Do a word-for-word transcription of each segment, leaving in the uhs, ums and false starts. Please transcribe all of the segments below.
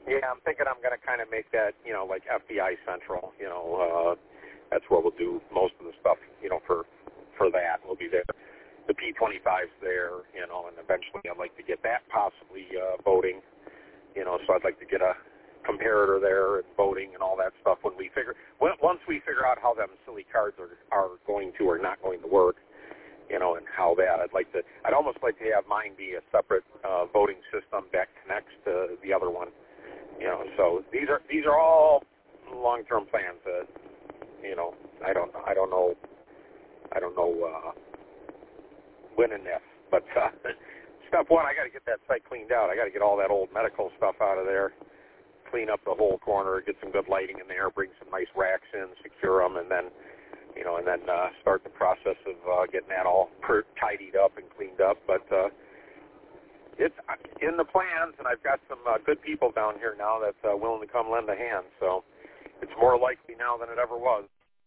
Yeah, I'm thinking I'm going to kind of make that, you know, like F B I Central. You know, uh, that's where we'll do most of the stuff, you know, for for that. We'll be there. The P twenty-five's there, you know, and eventually I'd like to get that possibly uh, voting, you know, so I'd like to get a comparator there and voting and all that stuff when we figure, when, once we figure out how them silly cards are, are going to or not going to work, you know, and how that, I'd like to, I'd almost like to have mine be a separate uh, voting system that connects to the other one, you know, so these are, these are all long-term plans that, you know, I don't, I don't know, I don't know, uh, when and if, but uh, step one, I got to get that site cleaned out. I got to get all that old medical stuff out of there, clean up the whole corner, get some good lighting in there, bring some nice racks in, secure them, and then, you know, and then uh, start the process of uh, getting that all per- tidied up and cleaned up. But uh, it's in the plans, and I've got some uh, good people down here now that's uh, willing to come lend a hand. So it's more likely now than it ever was.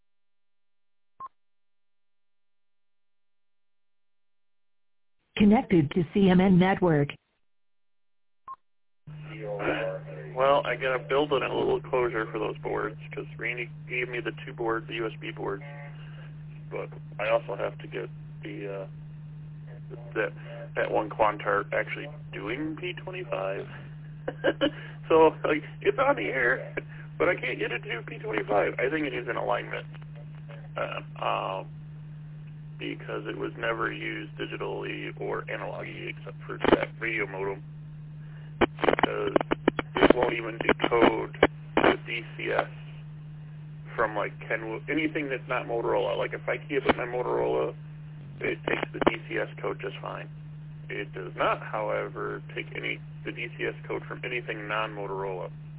Connected to C M N Network. Well, I gotta build in a little closure for those boards because Randy gave me the two boards, the U S B boards, but I also have to get the uh, that that one Quantart actually doing P twenty-five. So like it's on the air, but I can't get it to do P twenty-five. I think it is in alignment. Uh, um, because it was never used digitally or analogically except for that radio modem. Because it won't even decode the D C S from like Kenwood, anything that's not Motorola. Like if I key up with my Motorola, it takes the D C S code just fine. It does not, however, take any the D C S code from anything non-Motorola.